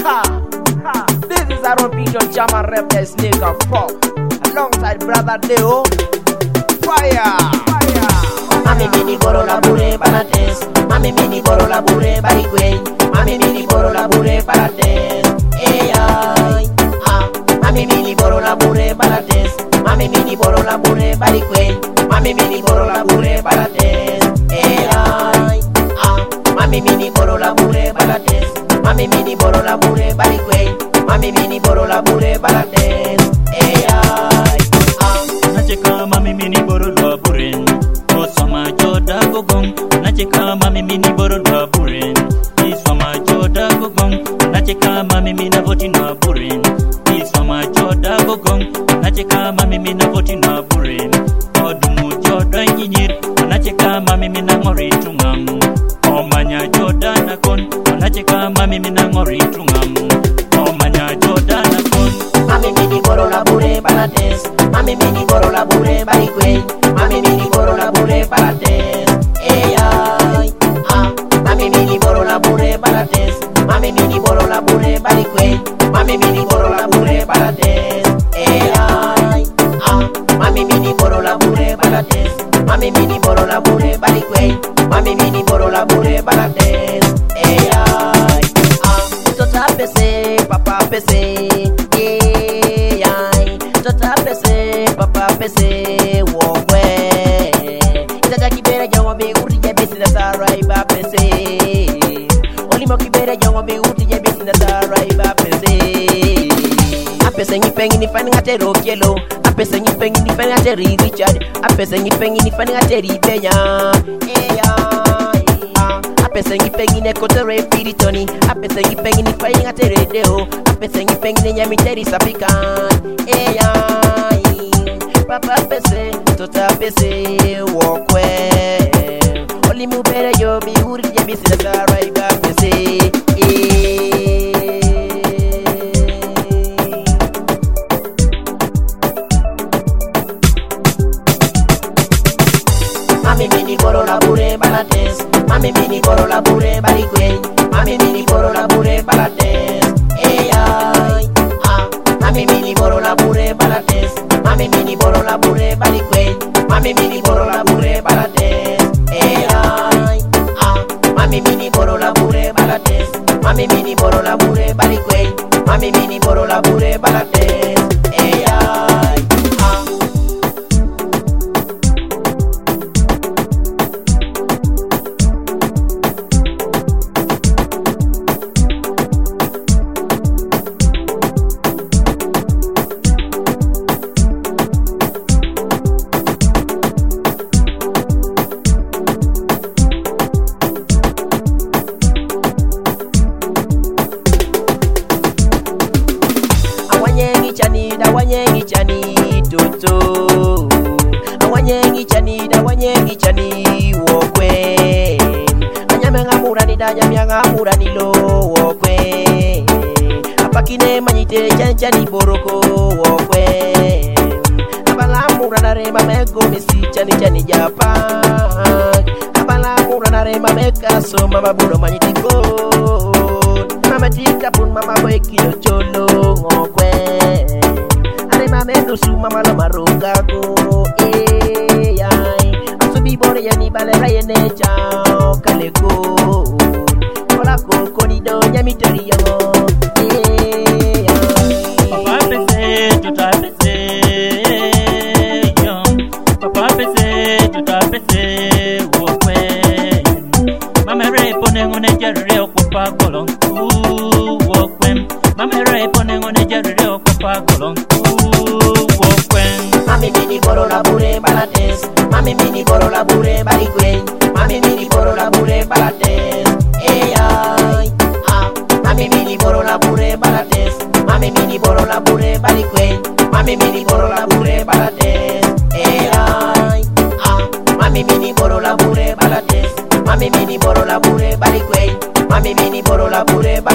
This is Aaron Pigeon Chama Rep the Snake of Pop alongside Brother Deo. Fire! Mami mini boro labure barates, mami mini boro labure barigwe, mami mini boro labure barates. Ay, mami mini boro labure barates, mami mini boro labure barigwe, mami mini boro labure barates. Ay, mami mini boro labure barates, mami mini boro labure barigwe, mami mini boro labure barates. Ay, nacheka mami mini boro labure. Sama joda gogong, nacheka mami mini boro na burin. Isama joda gogong, nacheka mami mina voti na burin. Isama joda gogong, nacheka mami mina voti na burin. Odumu joda nyinyir, nacheka mami mina ngori tungam. Omanya joda nakon, nacheka mami mina ngori tungam. Omanya joda nakon. Mami mini boro labure barates, mami mini boro labure barigwe, mami mini boro labure barates. Ay, mami mini boro labure barates, mami mini boro labure barigwe, mami mini boro labure barates. Ay, mami mini boro labure barates, mami mini boro labure barigwe, mami mini boro labure barates. Ay, tota pese, papa pese. Papa pese wogwe itaja kibere jongo be uri je business araiba pese olimo kibere jongo be uri je business araiba pese apese nyipengi ni fani ngatero kielo apese nyipengi ni fani ngateri Richard apese nyipengi ni fani ngateri Benya apese nyipengi ne kotere Piritoni apese nyipengi ni fani ngateri Deo apese nyipengi ne nyamiteri Sapikan Papa pese, tota pese, wokwe. Oli mu bere yo bi uri je bisi da sarai ba pese. Mami mini boro labure barates, mami mini boro labure barigwe, mami mini boro labure barates. Ay, mami mini boro labure barates. Mami mini boro labure barigwe, mami mini boro labure barates. Ay, mami mini boro labure barates, mami mini boro labure barigwe, mami mini boro labure barates. Ay, awanyengi chani toto awanyengi chani wokwe anyamenga murani da nyamyanga murani lo wokwe apakine manyite chani boroko wokwe abala murana rema mego misi chani japa abala murana rema meka so mama buro manyite ko mama tika pun mama boy kilo cholo wokwe mama nusu mama la maruga go ay asubi bore yani balera yene chao kaleko ola ko konido nyamiteri yango Papa pese tuta pese yo papa pese tuta pese wokwe mama re pone ngone jarre okupa kolon wokwe mama re pone ngone jarre okupa kolon Mami mini boro labure barates, mami mini boro labure barigwe, mami mini boro labure barates. Ay, mami mini boro labure barates, mami mini boro labure barigwe, mami mini boro labure barates. Ay, mami mini boro labure barates, mami mini boro labure barigwe, mami mini boro labure